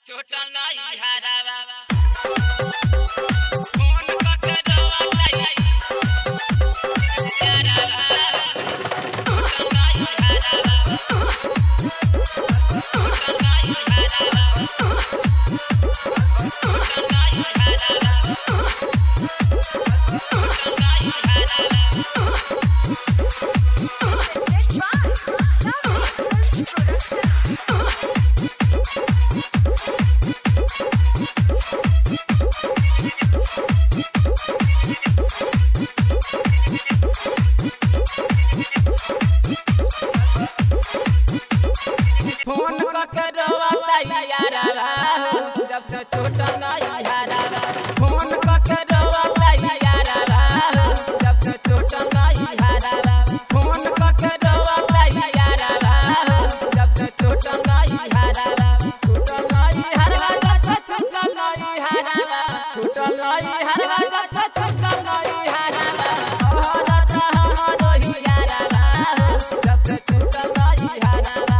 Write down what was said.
छोटा नहीं हरावा फोन करके दवा हरावा छोटा नहीं हरावा छोटा नहीं हरावा छोटा नहीं हरावा छोटा नहीं हरावा फोन करके रोवाता यारावा जब से छोटा नहीं हरावा फोन करके रोवाता यारावा जब से छोटा नहीं हरावा फोन करके रोवाता यारावा जब से छोटा नहीं हरावा छोटा नहीं हरावा छोटा नहीं हरावा छोटा नहीं हरावा छोटा नहीं हरावा जब से छोटा नहीं हरावा